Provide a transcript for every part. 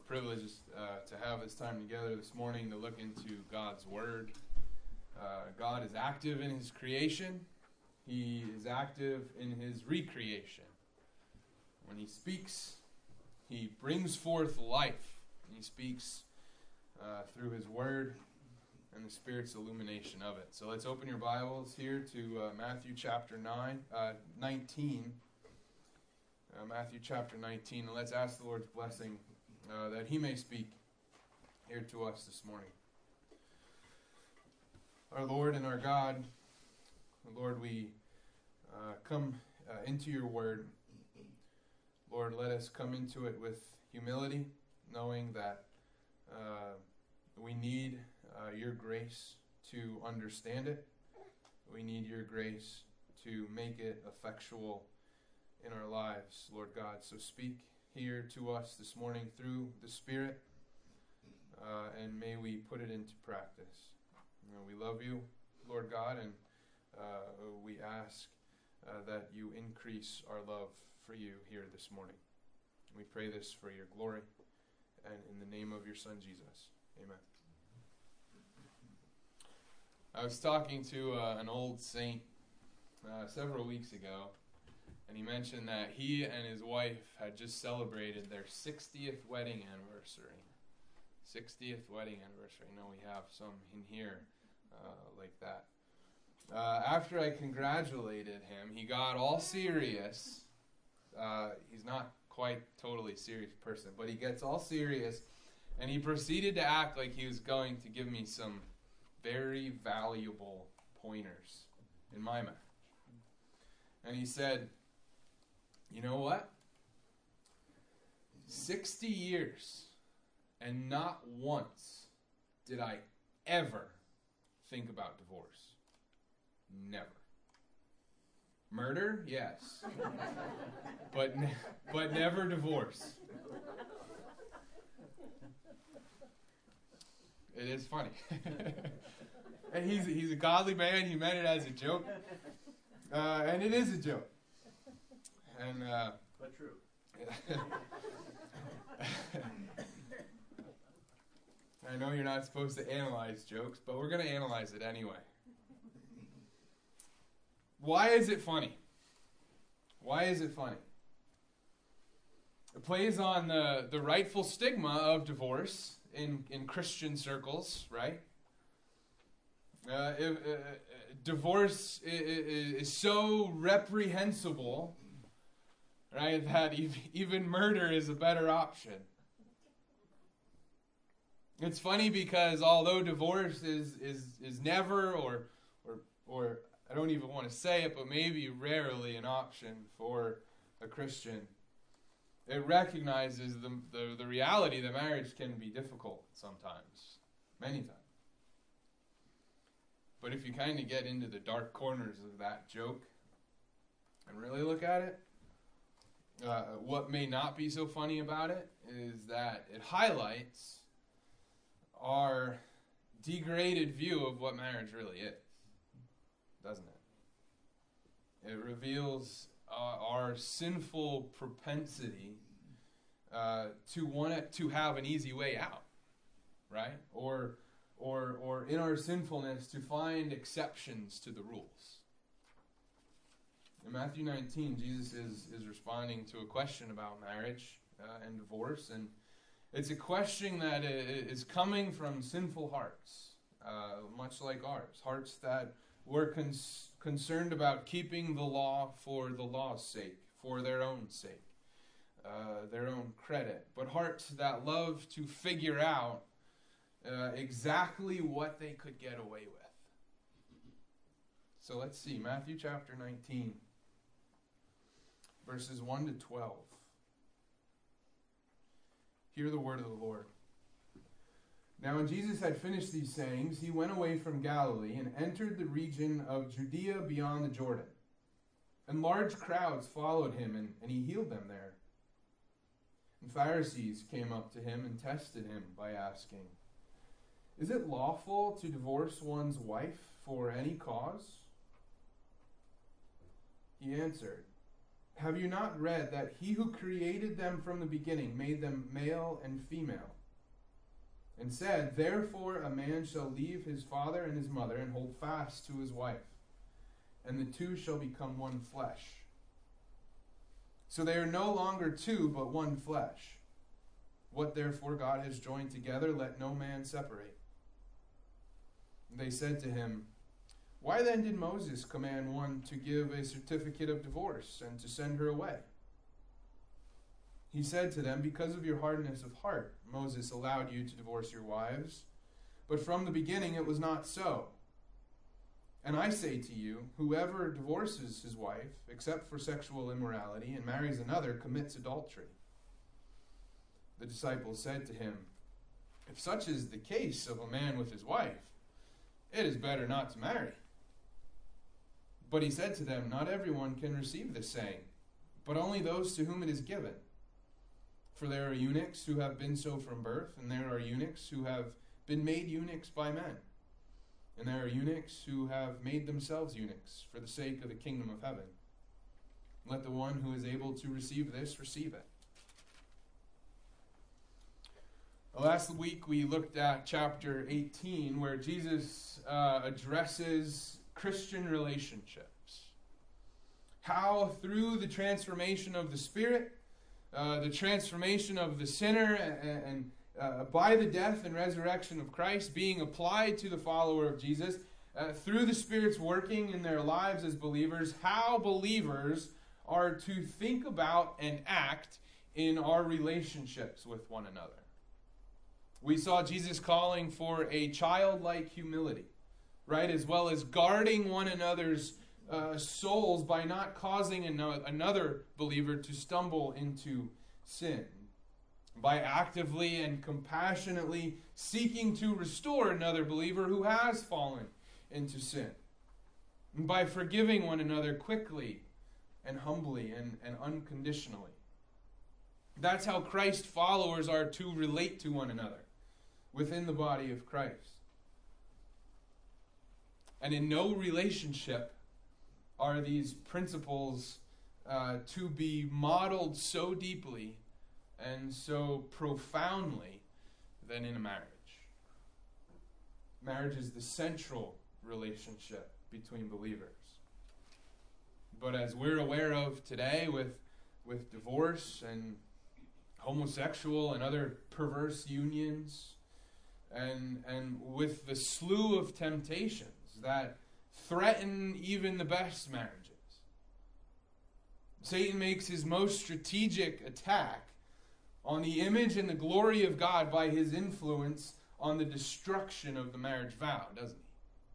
privilege to have this time together this morning to look into God's Word. God is active in His creation. He is active in His recreation. When He speaks, He brings forth life. He speaks through His Word and the Spirit's illumination of it. So let's open your Bibles here to Matthew chapter 19. Matthew chapter 19, and let's ask the Lord's blessing that He may speak here to us this morning. Our Lord and our God, Lord, we come into your word. Lord, let us come into it with humility, knowing that we need your grace to understand it. We need your grace to make it effectual in our lives, Lord God. So speak here to us this morning through the Spirit, and may we put it into practice. We love you, Lord God, and we ask that you increase our love for you here this morning. We pray this for your glory, and in the name of your Son, Jesus. Amen. I was talking to an old saint several weeks ago, and he mentioned that he and his wife had just celebrated their 60th wedding anniversary. 60th wedding anniversary. I know we have some in here like that. After I congratulated him, he got all serious. He's not quite totally serious person, but he gets all serious, and he proceeded to act like he was going to give me some very valuable pointers in my marriage. And he said, you know what? 60 years, and not once did I ever think about divorce. Never. Murder? Yes. but never divorce. It is funny. And he's a godly man. He meant it as a joke. And it is a joke. And but true. I know you're not supposed to analyze jokes, but we're going to analyze it anyway. Why is it funny? Why is it funny? It plays on the rightful stigma of divorce in Christian circles, right? Divorce is so reprehensible, right, that even murder is a better option. It's funny because although divorce is never or I don't even want to say it, but maybe rarely an option for a Christian, it recognizes the reality that marriage can be difficult sometimes, many times. But if you kind of get into the dark corners of that joke and really look at it, what may not be so funny about it is that it highlights our degraded view of what marriage really is, doesn't it? It reveals our sinful propensity to want it to have an easy way out, right? Or in our sinfulness to find exceptions to the rules. In Matthew 19, Jesus is responding to a question about marriage and divorce, and it's a question that is coming from sinful hearts, much like ours. Hearts that were concerned about keeping the law for the law's sake, for their own sake, their own credit. But hearts that love to figure out exactly what they could get away with. So let's see, Matthew chapter 19, verses 1 to 12. Hear the word of the Lord. Now when Jesus had finished these sayings, he went away from Galilee and entered the region of Judea beyond the Jordan. And large crowds followed him, and he healed them there. And Pharisees came up to him and tested him by asking, is it lawful to divorce one's wife for any cause? He answered, have you not read that he who created them from the beginning made them male and female? And said, therefore a man shall leave his father and his mother and hold fast to his wife, and the two shall become one flesh. So they are no longer two, but one flesh. What therefore God has joined together, let no man separate. They said to him, why then did Moses command one to give a certificate of divorce and to send her away? He said to them, because of your hardness of heart, Moses allowed you to divorce your wives, but from the beginning it was not so. And I say to you, whoever divorces his wife, except for sexual immorality, and marries another, commits adultery. The disciples said to him, if such is the case of a man with his wife, it is better not to marry. But he said to them, not everyone can receive this saying, but only those to whom it is given. For there are eunuchs who have been so from birth, and there are eunuchs who have been made eunuchs by men. And there are eunuchs who have made themselves eunuchs for the sake of the kingdom of heaven. Let the one who is able to receive this receive it. Last week we looked at chapter 18, where Jesus addresses Christian relationships. How through the transformation of the Spirit, the transformation of the sinner, and by the death and resurrection of Christ being applied to the follower of Jesus, through the Spirit's working in their lives as believers, how believers are to think about and act in our relationships with one another. We saw Jesus calling for a childlike humility, right? As well as guarding one another's souls by not causing another believer to stumble into sin. By actively and compassionately seeking to restore another believer who has fallen into sin. And by forgiving one another quickly and humbly and unconditionally. That's how Christ followers are to relate to one another within the body of Christ. And in no relationship are these principles to be modeled so deeply and so profoundly than in a marriage. Marriage is the central relationship between believers. But as we're aware of today with divorce and homosexual and other perverse unions, and with the slew of temptations that threaten even the best marriages, Satan makes his most strategic attack on the image and the glory of God by his influence on the destruction of the marriage vow, doesn't he?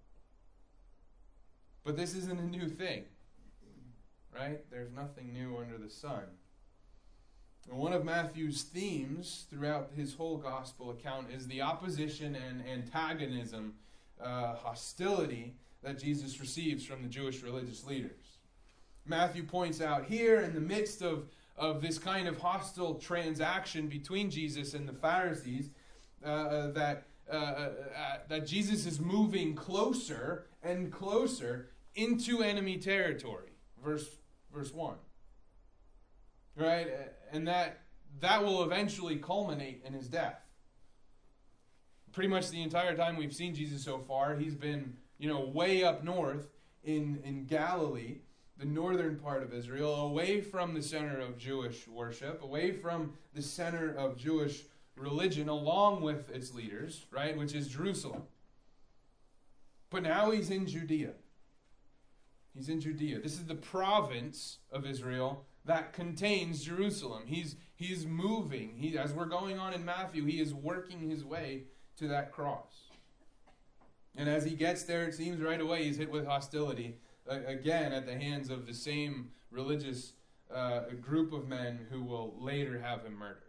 But this isn't a new thing, right? There's nothing new under the sun. And one of Matthew's themes throughout his whole gospel account is the opposition and antagonism, hostility that Jesus receives from the Jewish religious leaders. Matthew points out here, in the midst of this kind of hostile transaction between Jesus and the Pharisees, that Jesus is moving closer and closer into enemy territory. Verse 1. Right? And that will eventually culminate in his death. Pretty much the entire time we've seen Jesus so far, he's been, way up north in Galilee, the northern part of Israel, away from the center of Jewish worship, away from the center of Jewish religion, along with its leaders, right, which is Jerusalem. But now he's in Judea. He's in Judea. This is the province of Israel that contains Jerusalem. He's moving. As we're going on in Matthew, he is working his way to that cross. And as he gets there, it seems right away he's hit with hostility, again at the hands of the same religious group of men who will later have him murdered.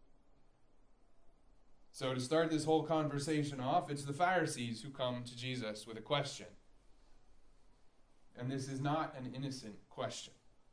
So to start this whole conversation off, it's the Pharisees who come to Jesus with a question. And this is not an innocent question.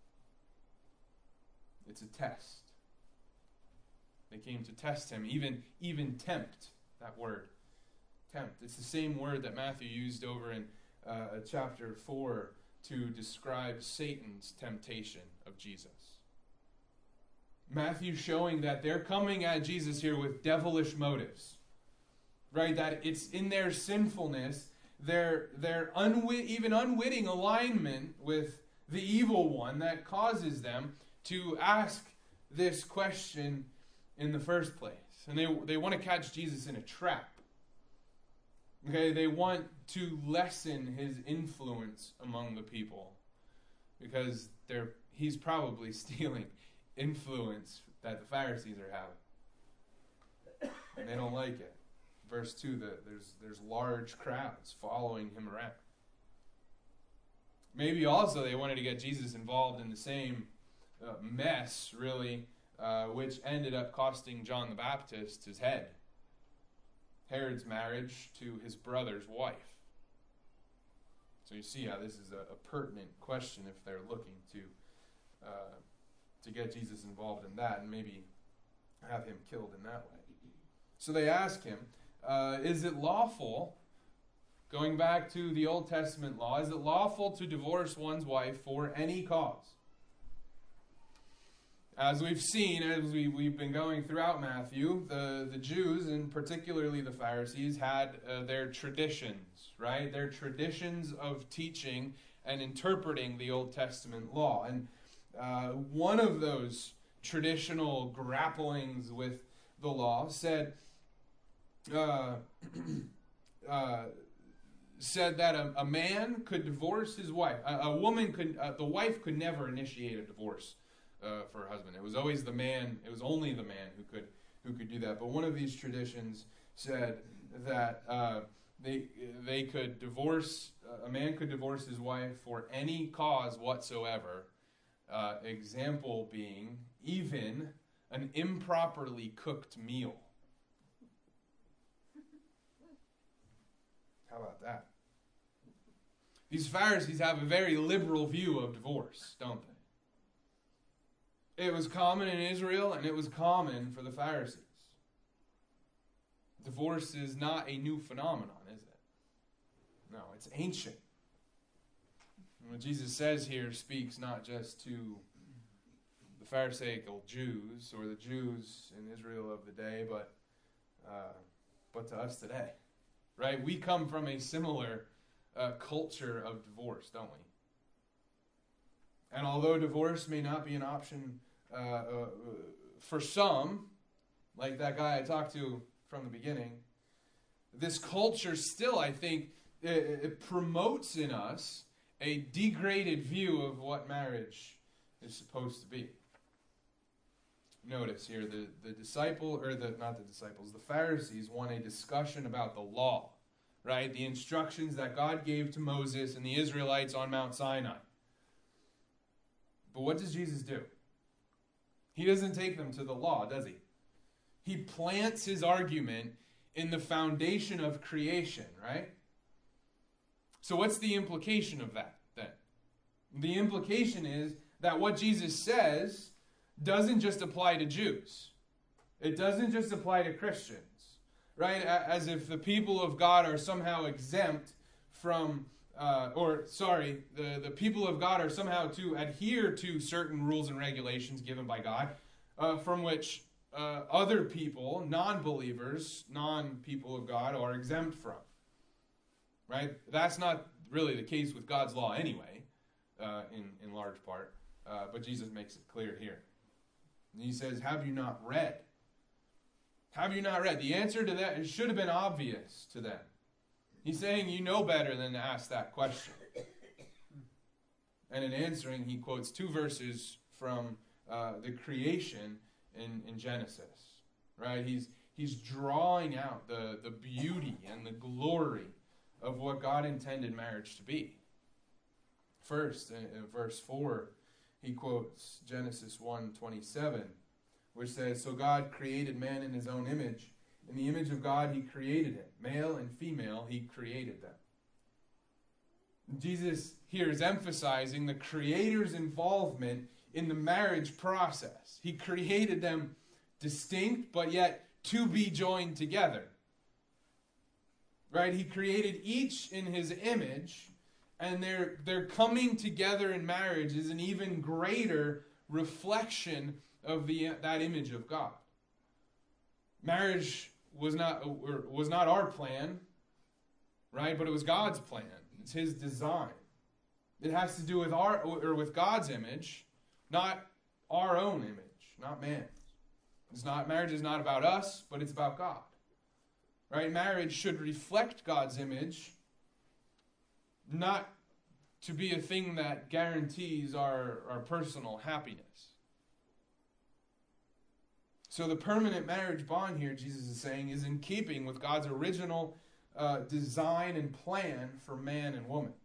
It's a test. They came to test him, even tempt, that word. Tempt. It's the same word that Matthew used over in chapter 4 to describe Satan's temptation of Jesus. Matthew showing that they're coming at Jesus here with devilish motives. Right? That it's in their sinfulness, their even unwitting alignment with the evil one that causes them to ask this question in the first place. And they want to catch Jesus in a trap. Okay, they want to lessen his influence among the people because he's probably stealing influence that the Pharisees are having. And they don't like it. Verse 2, there's large crowds following him around. Maybe also they wanted to get Jesus involved in the same mess, really, which ended up costing John the Baptist his head. Herod's marriage to his brother's wife. So you see how this is a pertinent question if they're looking to get Jesus involved in that and maybe have him killed in that way. So they ask him, is it lawful, going back to the Old Testament law, is it lawful to divorce one's wife for any cause? As we've seen, as we've been going throughout Matthew, the Jews, and particularly the Pharisees, had their traditions, right? Their traditions of teaching and interpreting the Old Testament law. And one of those traditional grapplings with the law said that a man could divorce his wife. A woman could, the wife could never initiate a divorce for her husband. It was always the man. It was only the man who could do that. But one of these traditions said that they could divorce. A man could divorce his wife for any cause whatsoever. Example being even an improperly cooked meal. How about that? These Pharisees have a very liberal view of divorce, don't they? It was common in Israel, and it was common for the Pharisees. Divorce is not a new phenomenon, is it? No, it's ancient. And what Jesus says here speaks not just to the Pharisaical Jews or the Jews in Israel of the day, but to us today. Right? We come from a similar culture of divorce, don't we? And although divorce may not be an option for some, like that guy I talked to from the beginning, this culture still, I think, it promotes in us a degraded view of what marriage is supposed to be. Notice here, the Pharisees want a discussion about the law, right? The instructions that God gave to Moses and the Israelites on Mount Sinai. But what does Jesus do? He doesn't take them to the law, does he? He plants his argument in the foundation of creation, right? So what's the implication of that, then? The implication is that what Jesus says doesn't just apply to Jews. It doesn't just apply to Christians, right? As if the people of God are somehow exempt from, the people of God are somehow to adhere to certain rules and regulations given by God, from which other people, non-believers, non-people of God, are exempt from. Right? That's not really the case with God's law anyway, in large part. But Jesus makes it clear here. And he says, have you not read? Have you not read? The answer to that should have been obvious to them. He's saying you know better than to ask that question. And in answering, he quotes 2 verses from the creation in Genesis. Right? He's drawing out the beauty and the glory of what God intended marriage to be. First, in verse 4, he quotes Genesis 1:27, which says, "So God created man in his own image. In the image of God he created him. Male and female he created them." Jesus here is emphasizing the Creator's involvement in the marriage process. He created them distinct, but yet to be joined together. Right? He created each in his image, and their coming together in marriage is an even greater reflection of that image of God. Marriage was not our plan, right? But it was God's plan. It's His design. It has to do with God's image, not our own image, not man's. Marriage is not about us, but it's about God. Right? Marriage should reflect God's image, not to be a thing that guarantees our personal happiness. So the permanent marriage bond here, Jesus is saying, is in keeping with God's original design and plan for man and woman.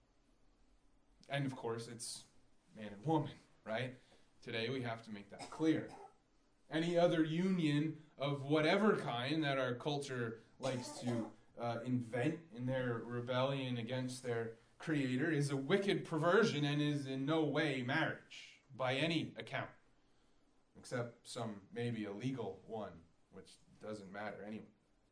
And of course, it's man and woman, right? Today we have to make that clear. Any other union of whatever kind that our culture likes to invent in their rebellion against their Creator is a wicked perversion and is in no way marriage by any account, except some maybe a legal one, which doesn't matter anyway.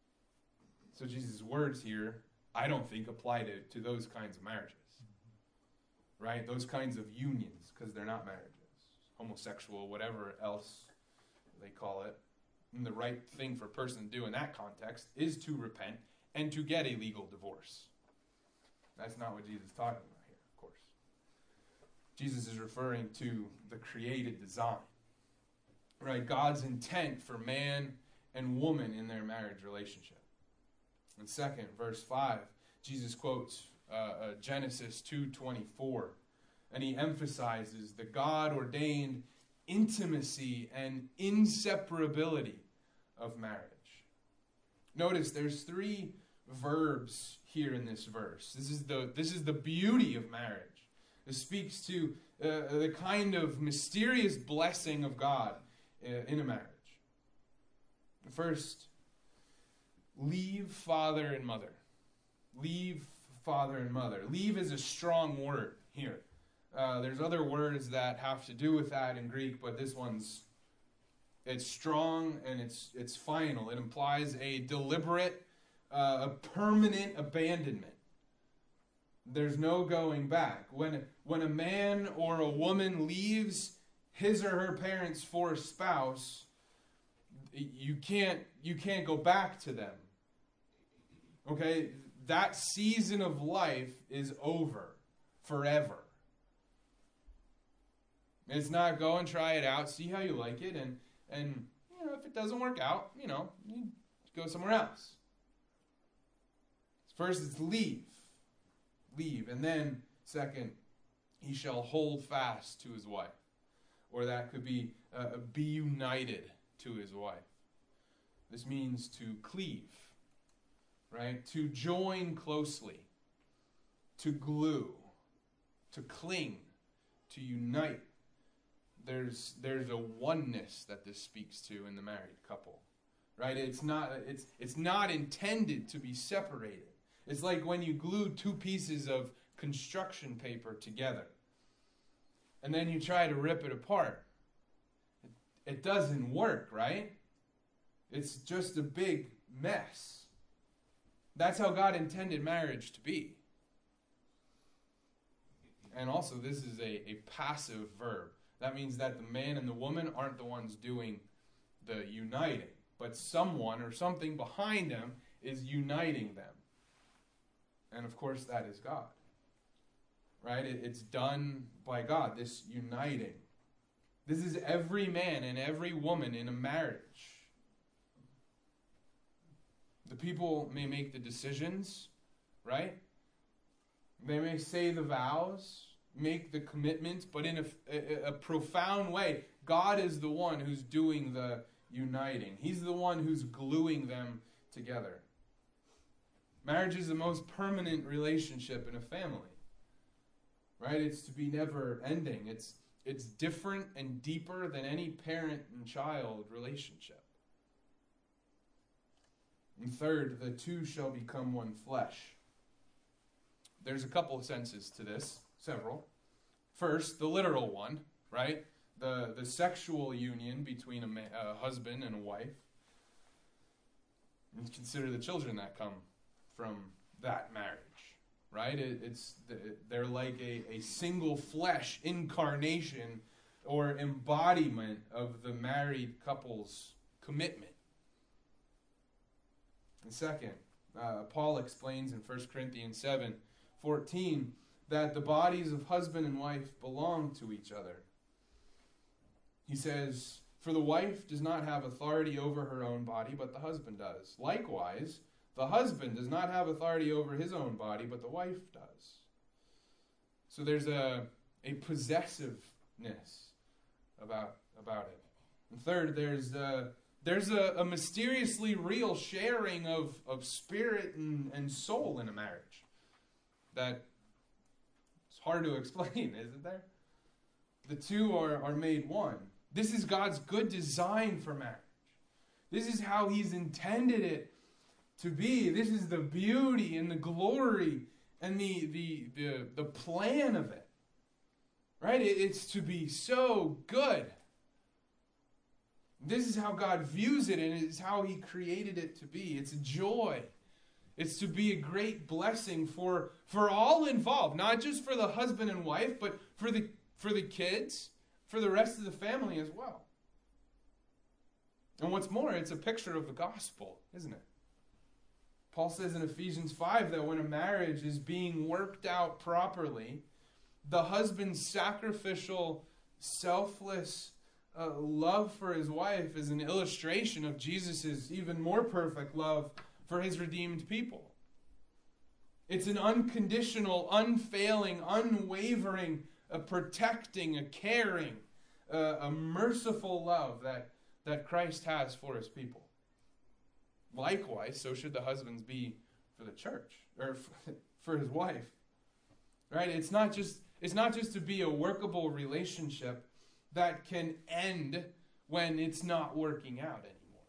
So Jesus' words here, I don't think, apply to those kinds of marriages, right? Those kinds of unions, because they're not marriages. Homosexual, whatever else they call it. And the right thing for a person to do in that context is to repent and to get a legal divorce. That's not what Jesus is talking about here, of course. Jesus is referring to the created design, right? God's intent for man and woman in their marriage relationship. And second, verse 5, Jesus quotes Genesis 2:24, and he emphasizes the God-ordained intimacy and inseparability of marriage. Notice there's 3 verbs here in this verse. This is the beauty of marriage. It speaks to the kind of mysterious blessing of God in a marriage. First, leave father and mother. Leave father and mother. Leave is a strong word here. There's other words that have to do with that in Greek, but this one's, it's strong and it's final. It implies a deliberate, a permanent abandonment. There's no going back. When a man or a woman leaves his or her parents for a spouse, you can't go back to them. Okay? That season of life is over forever. It's not go and try it out, see how you like it, and if it doesn't work out, you go somewhere else. First, it's leave, and then second, he shall hold fast to his wife, or that could be united to his wife. This means to cleave, right? To join closely, to glue, to cling, to unite. There's a oneness that this speaks to in the married couple, right? It's not intended to be separated. It's like when you glue 2 pieces of construction paper together, and then you try to rip it apart. It doesn't work, right? It's just a big mess. That's how God intended marriage to be. And also, this is a passive verb. That means that the man and the woman aren't the ones doing the uniting, but someone or something behind them is uniting them. And of course, that is God. Right? It's done by God, this uniting. This is every man and every woman in a marriage. The people may make the decisions, right? They may say the vows, make the commitments, but in a profound way, God is the one who's doing the uniting. He's the one who's gluing them together. Marriage is the most permanent relationship in a family, right? It's to be never ending. It's different and deeper than any parent and child relationship. And third, the 2 shall become one flesh. There's a couple of senses to this, several. First, the literal one, right? The sexual union between a husband and a wife. And consider the children that come from that marriage. right? They're like a single flesh incarnation or embodiment of the married couple's commitment. And second, Paul explains in 1 Corinthians 7:14 that the bodies of husband and wife belong to each other. He says, "For the wife does not have authority over her own body, but the husband does. Likewise, the husband does not have authority over his own body, but the wife does." So there's a possessiveness about it. And third, there's a mysteriously real sharing of spirit and soul in a marriage that it's hard to explain, isn't there? The two are made one. This is God's good design for marriage. This is how He's intended it to be. This is the beauty and the glory and the plan of it. Right? It's to be so good. This is how God views it, and it's how He created it to be. It's a joy. It's to be a great blessing for all involved, not just for the husband and wife, but for the kids, for the rest of the family as well. And what's more, it's a picture of the gospel, isn't it? Paul says in Ephesians 5 that when a marriage is being worked out properly, the husband's sacrificial, selfless love for his wife is an illustration of Jesus' even more perfect love for His redeemed people. It's an unconditional, unfailing, unwavering, a protecting, a caring, a merciful love that Christ has for His people. Likewise, so should the husbands be for the church, or for his wife. Right? It's not just to be a workable relationship that can end when it's not working out anymore.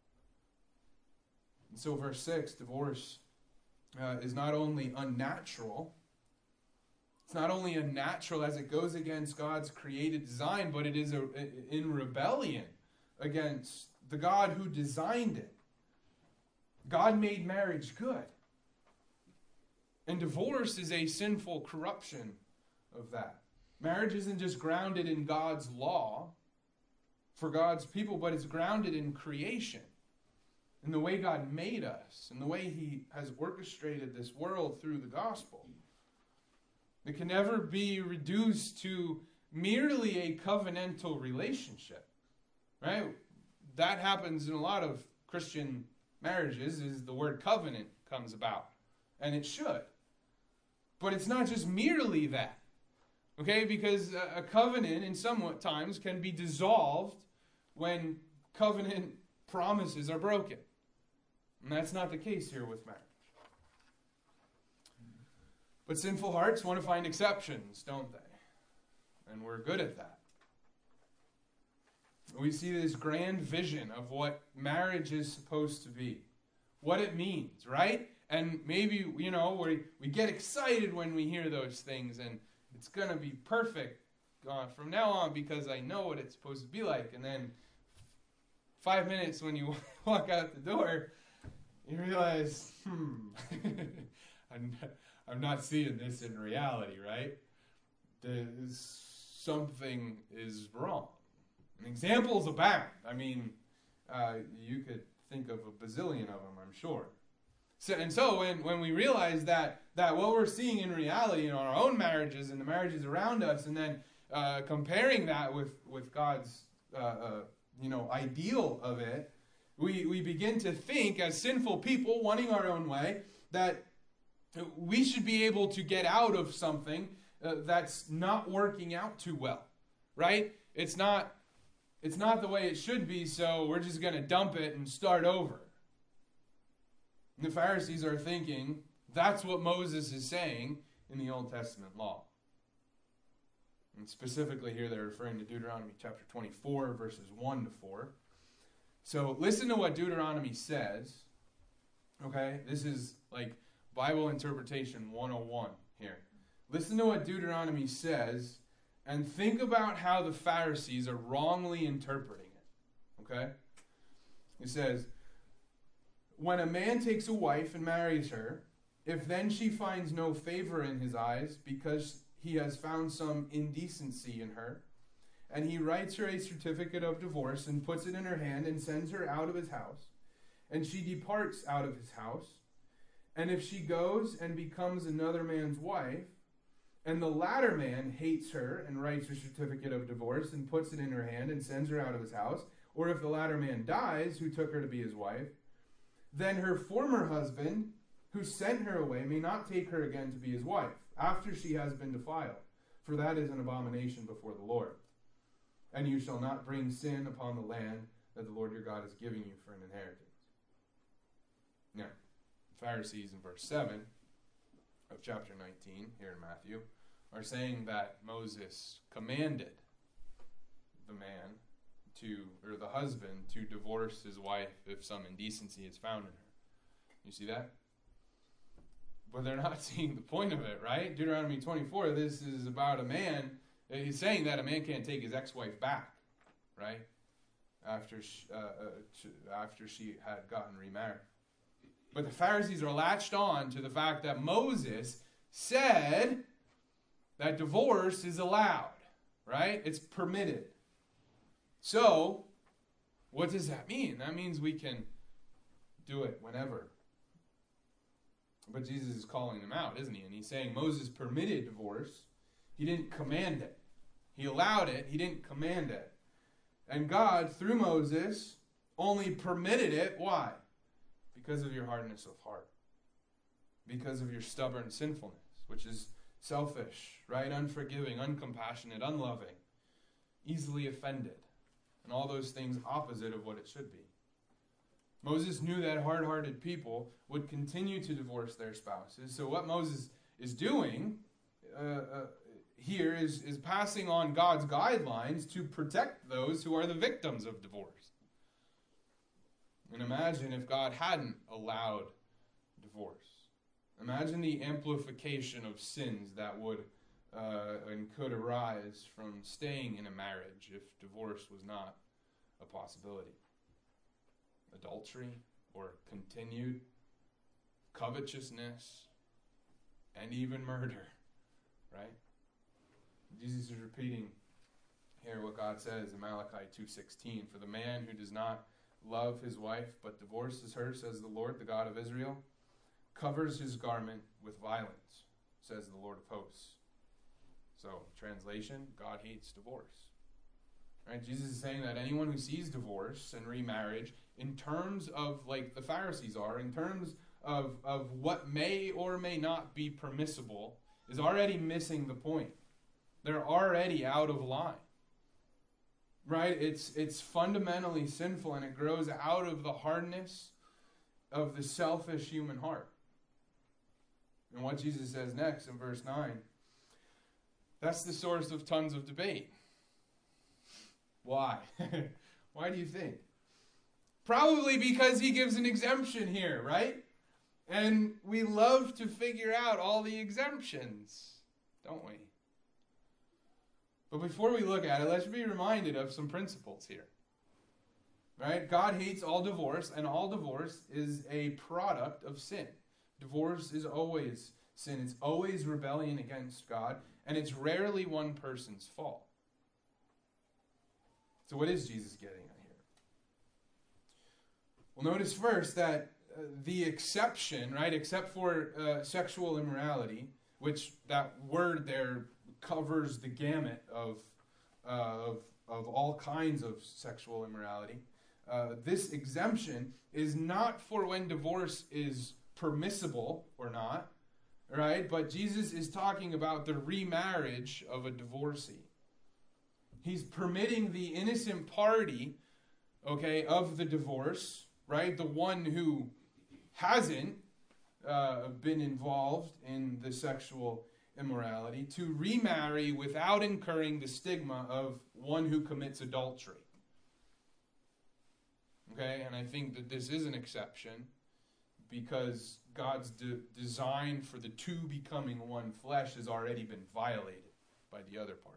And so verse 6, divorce is not only unnatural, it's not only unnatural as it goes against God's created design, but it is in rebellion against the God who designed it. God made marriage good. And divorce is a sinful corruption of that. Marriage isn't just grounded in God's law for God's people, but it's grounded in creation, in the way God made us, in the way He has orchestrated this world through the gospel. It can never be reduced to merely a covenantal relationship, right? That happens in a lot of Christian marriages, is the word covenant comes about, and it should. But it's not just merely that. Okay, because a covenant in some times can be dissolved when covenant promises are broken. And that's not the case here with marriage. But sinful hearts want to find exceptions, don't they? And we're good at that. We see this grand vision of what marriage is supposed to be. What it means, right? And maybe, we get excited when we hear those things, and it's going to be perfect from now on because I know what it's supposed to be like. And then 5 minutes when you walk out the door, you realize, I'm not seeing this in reality, right? Something is wrong. And examples abound. I mean, you could think of a bazillion of them, I'm sure. So when we realize that what we're seeing in reality in our own marriages and the marriages around us, and then comparing that with God's ideal of it, we begin to think as sinful people wanting our own way that we should be able to get out of something that's not working out too well, right? It's not the way it should be, so we're just going to dump it and start over. And the Pharisees are thinking that's what Moses is saying in the Old Testament law. And specifically here they're referring to Deuteronomy chapter 24, verses 1 to 4. So listen to what Deuteronomy says. Okay? This is like Bible interpretation 101 here. Listen to what Deuteronomy says and think about how the Pharisees are wrongly interpreting it. Okay? It says, when a man takes a wife and marries her, If then she finds no favor in his eyes, because he has found some indecency in her, and he writes her a certificate of divorce and puts it in her hand and sends her out of his house, and she departs out of his house, and if she goes and becomes another man's wife, and the latter man hates her and writes her certificate of divorce and puts it in her hand and sends her out of his house, or if the latter man dies, who took her to be his wife, then her former husband, who sent her away, may not take her again to be his wife, after she has been defiled, for that is an abomination before the Lord. And you shall not bring sin upon the land that the Lord your God is giving you for an inheritance. Now, the Pharisees in verse 7 of chapter 19, here in Matthew, are saying that Moses commanded the man or the husband to divorce his wife if some indecency is found in her. You see that? But they're not seeing the point of it, right? Deuteronomy 24, this is about a man. He's saying that a man can't take his ex-wife back, right? After she had gotten remarried. But the Pharisees are latched on to the fact that Moses said that divorce is allowed, right? It's permitted. So, what does that mean? That means we can do it whenever. But Jesus is calling them out, isn't he? And he's saying Moses permitted divorce. He didn't command it. He allowed it. He didn't command it. And God, through Moses, only permitted it. Why? Because of your hardness of heart. Because of your stubborn sinfulness, which is selfish, right? Unforgiving, uncompassionate, unloving, easily offended. And all those things opposite of what it should be. Moses knew that hard-hearted people would continue to divorce their spouses. So what Moses is doing here is passing on God's guidelines to protect those who are the victims of divorce. And imagine if God hadn't allowed divorce. Imagine the amplification of sins that would and could arise from staying in a marriage if divorce was not a possibility. Adultery or continued covetousness and even murder, right? Jesus is repeating here what God says in Malachi 2:16. For the man who does not love his wife but divorces her, says the Lord, the God of Israel, covers his garment with violence, says the Lord of hosts. So, translation, God hates divorce. Right? Jesus is saying that anyone who sees divorce and remarriage in terms of, like the Pharisees are, in terms of what may or may not be permissible, is already missing the point. They're already out of line. Right? It's fundamentally sinful, and it grows out of the hardness of the selfish human heart. And what Jesus says next in verse 9, that's the source of tons of debate. Why? Why do you think? Probably because he gives an exemption here, right? And we love to figure out all the exemptions, don't we? But before we look at it, let's be reminded of some principles here. Right? God hates all divorce, and all divorce is a product of sin. Divorce is always sin. It's always rebellion against God, and it's rarely one person's fault. So what is Jesus getting at here? Well, notice first that the exception, right, except for sexual immorality, which that word there covers the gamut of all kinds of sexual immorality. This exemption is not for when divorce is permissible or not, right? But Jesus is talking about the remarriage of a divorcee. He's permitting the innocent party, okay, of the divorce, right? The one who hasn't been involved in the sexual immorality to remarry without incurring the stigma of one who commits adultery. Okay, and I think that this is an exception because God's design for the two becoming one flesh has already been violated by the other party.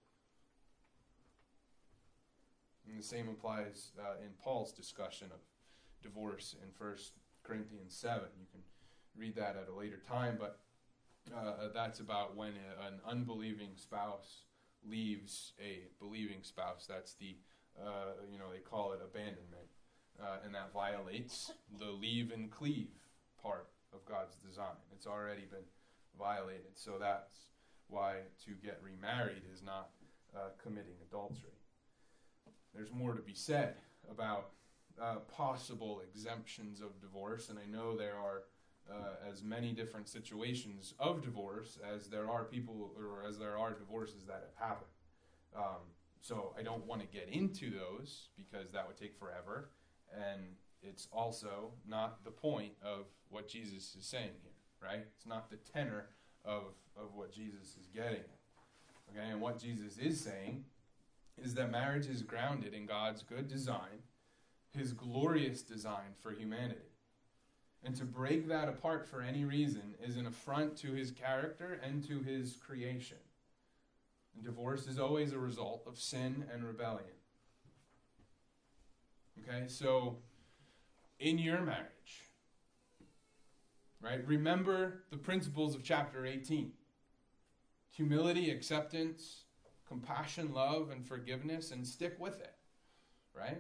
And the same applies in Paul's discussion of divorce in 1 Corinthians 7. You can read that at a later time, but that's about when an unbelieving spouse leaves a believing spouse. That's the, they call it abandonment. And that violates the leave and cleave part of God's design. It's already been violated. So that's why to get remarried is not committing adultery. There's more to be said about possible exemptions of divorce, and I know there are as many different situations of divorce as there are people, or as there are divorces that have happened. So I don't want to get into those because that would take forever, and it's also not the point of what Jesus is saying here, right? It's not the tenor of what Jesus is getting at. Okay, and what Jesus is saying is that marriage is grounded in God's good design, his glorious design for humanity. And to break that apart for any reason is an affront to his character and to his creation. And divorce is always a result of sin and rebellion. Okay, so in your marriage, right, remember the principles of chapter 18. Humility, acceptance, compassion, love, and forgiveness, and stick with it, right?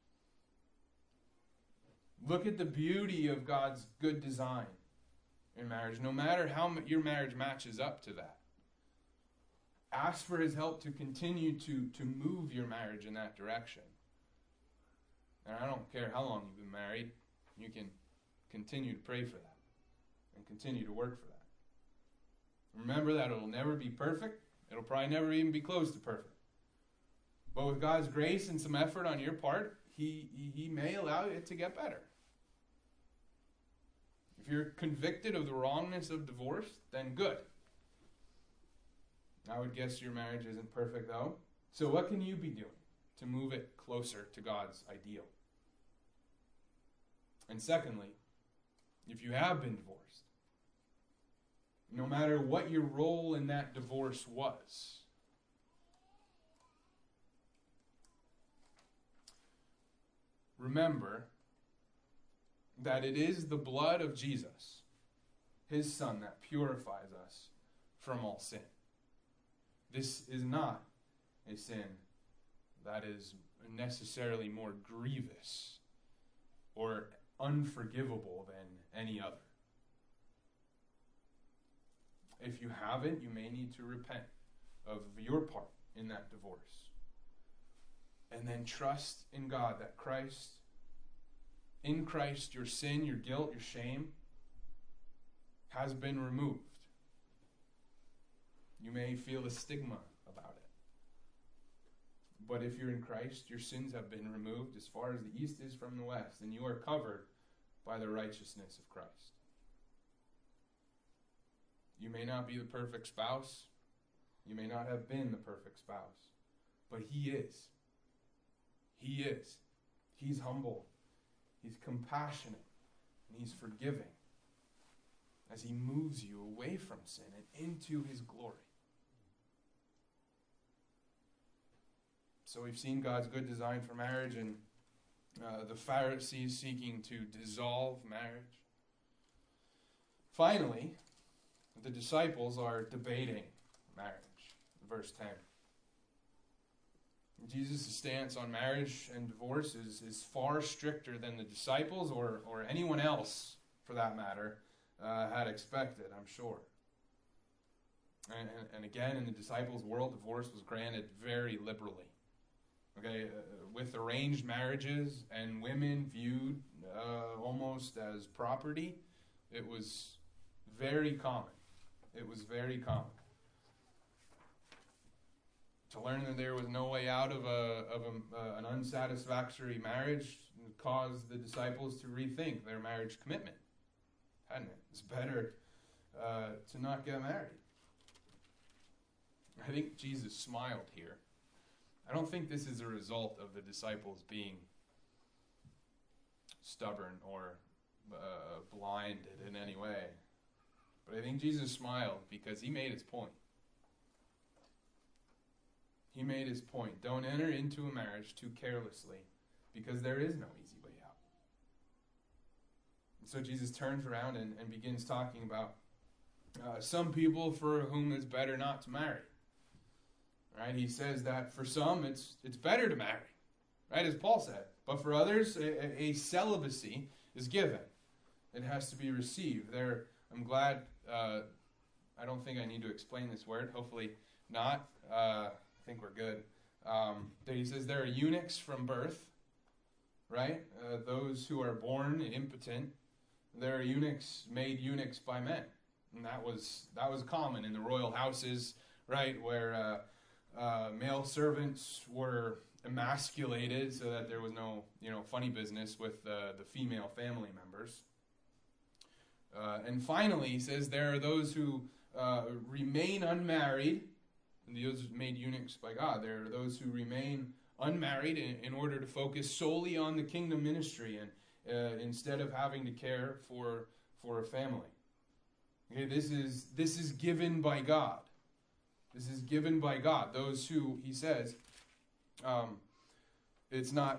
Look at the beauty of God's good design in marriage, no matter how your marriage matches up to that. Ask for his help to continue to move your marriage in that direction. And I don't care how long you've been married, you can continue to pray for that and continue to work for that. Remember that it'll never be perfect. It'll probably never even be close to perfect. But with God's grace and some effort on your part, he may allow it to get better. If you're convicted of the wrongness of divorce, then good. I would guess your marriage isn't perfect, though. So what can you be doing to move it closer to God's ideal? And secondly, if you have been divorced, no matter what your role in that divorce was, remember that it is the blood of Jesus, his Son, that purifies us from all sin. This is not a sin that is necessarily more grievous or unforgivable than any other. If you haven't, you may need to repent of your part in that divorce. And then trust in God that in Christ, your sin, your guilt, your shame has been removed. You may feel a stigma about it. But if you're in Christ, your sins have been removed as far as the east is from the west, and you are covered by the righteousness of Christ. You may not be the perfect spouse. You may not have been the perfect spouse. But he is. He is. He's humble. He's compassionate. And he's forgiving as he moves you away from sin and into his glory. So we've seen God's good design for marriage and the Pharisees seeking to dissolve marriage. Finally, the disciples are debating marriage. Verse 10. Jesus' stance on marriage and divorce is far stricter than the disciples or anyone else, for that matter, had expected, I'm sure. And again, in the disciples' world, divorce was granted very liberally. Okay, with arranged marriages and women viewed almost as property, it was very common. It was very common. To learn that there was no way out of an unsatisfactory marriage caused the disciples to rethink their marriage commitment, hadn't it? It's better to not get married. I think Jesus smiled here. I don't think this is a result of the disciples being stubborn or blinded in any way. But I think Jesus smiled because he made his point. He made his point. Don't enter into a marriage too carelessly, because there is no easy way out. So Jesus turns around and begins talking about some people for whom it's better not to marry. Right? He says that for some it's better to marry, right? As Paul said. But for others, a celibacy is given. It has to be received. I'm glad. I don't think I need to explain this word. Hopefully not. I think we're good. He says there are eunuchs from birth, right? Those who are born impotent. There are eunuchs made eunuchs by men, and that was common in the royal houses, right, where male servants were emasculated so that there was no funny business with the female family members. And finally, he says there are those who remain unmarried, and those made eunuchs by God. There are those who remain unmarried in order to focus solely on the kingdom ministry and instead of having to care for a family. Okay, this is given by God. This is given by God. Those who, he says, it's not.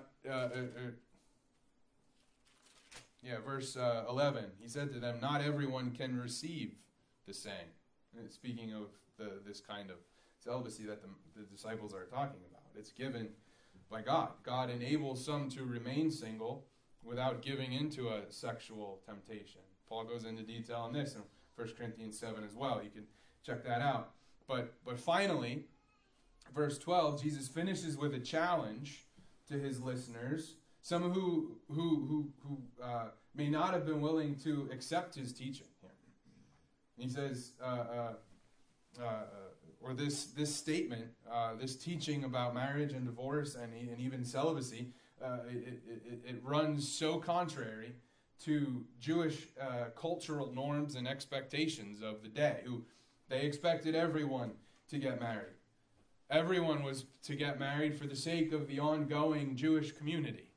Verse 11. He said to them, "Not everyone can receive the saying." Speaking of this kind of celibacy that the disciples are talking about. It's given by God. God enables some to remain single without giving into a sexual temptation. Paul goes into detail on this in 1 Corinthians 7 as well. You can check that out. But finally, verse 12, Jesus finishes with a challenge to his listeners, some who may not have been willing to accept his teaching here. He says, or this statement, this teaching about marriage and divorce and even celibacy, it runs so contrary to Jewish cultural norms and expectations of the day. They expected everyone to get married. Everyone was to get married for the sake of the ongoing Jewish community.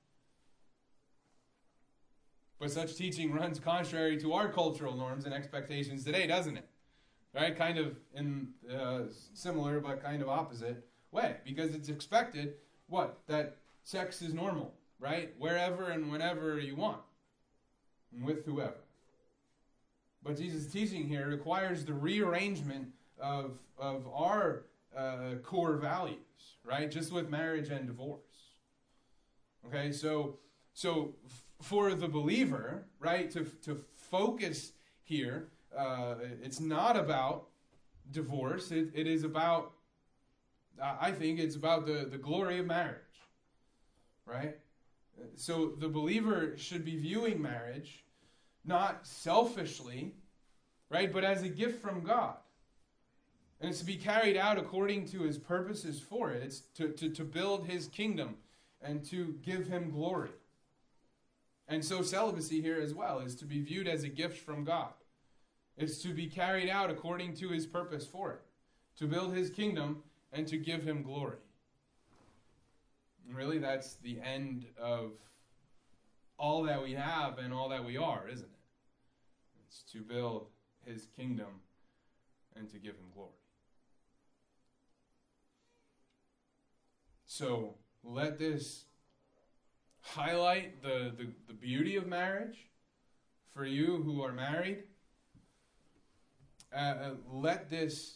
But such teaching runs contrary to our cultural norms and expectations today, doesn't it? Right? Kind of in similar but kind of opposite way. Because it's expected, what? That sex is normal, right? Wherever and whenever you want. And with whoever. But Jesus' teaching here requires the rearrangement of our core values, right? Just with marriage and divorce. Okay, so for the believer, right, to focus here, it's not about divorce. It is about, I think it's about the glory of marriage, right? So the believer should be viewing marriage not selfishly, right, but as a gift from God. And it's to be carried out according to his purposes for it. It's to build his kingdom and to give him glory. And so celibacy here as well is to be viewed as a gift from God. It's to be carried out according to his purpose for it. To build his kingdom and to give him glory. And really, that's the end of all that we have and all that we are, isn't it? It's to build his kingdom and to give him glory. So let this highlight the beauty of marriage for you who are married. Let this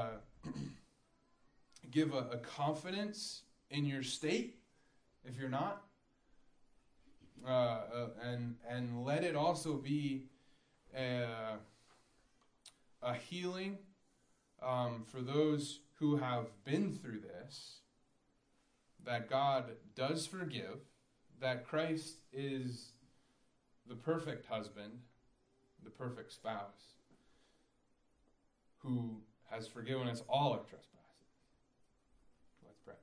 give a confidence in your state if you're not. And let it also be a healing for those who have been through this, that God does forgive, that Christ is the perfect husband, the perfect spouse, who has forgiven us all our trespasses. Let's pray.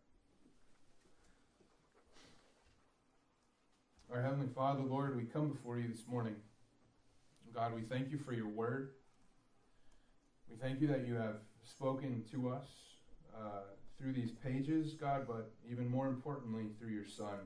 Our Heavenly Father, Lord, we come before you this morning. God, we thank you for your word. We thank you that you have spoken to us through these pages, God, but even more importantly, through your Son.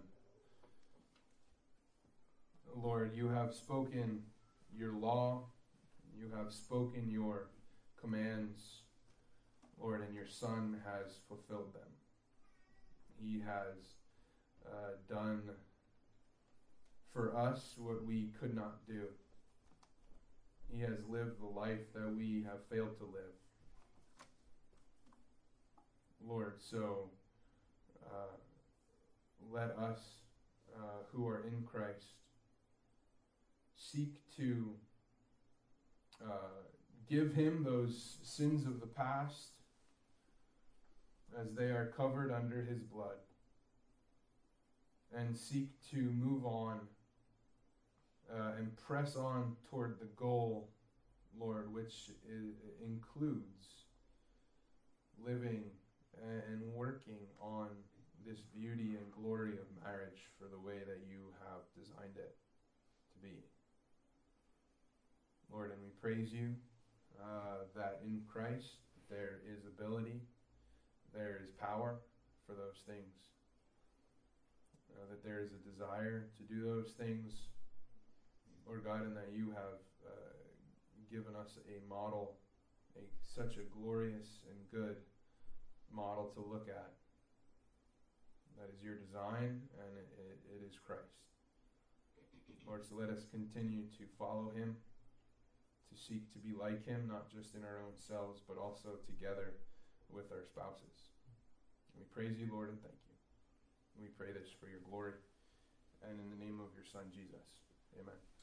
Lord, you have spoken your law. You have spoken your commands, Lord, and your Son has fulfilled them. He has done for us what we could not do. He has lived the life that we have failed to live. Lord, so let us who are in Christ seek to give him those sins of the past as they are covered under his blood, and seek to move on and press on toward the goal, Lord, which includes living and working on this beauty and glory of marriage for the way that you have designed it to be. Lord, and we praise you that in Christ there is ability, there is power for those things, that there is a desire to do those things, Lord God, and that you have given us a model, such a glorious and good model to look at. That is your design, and it is Christ. Lord, so let us continue to follow him, to seek to be like him, not just in our own selves, but also together with our spouses. We praise you, Lord, and thank you. We pray this for your glory, and in the name of your Son, Jesus. Amen.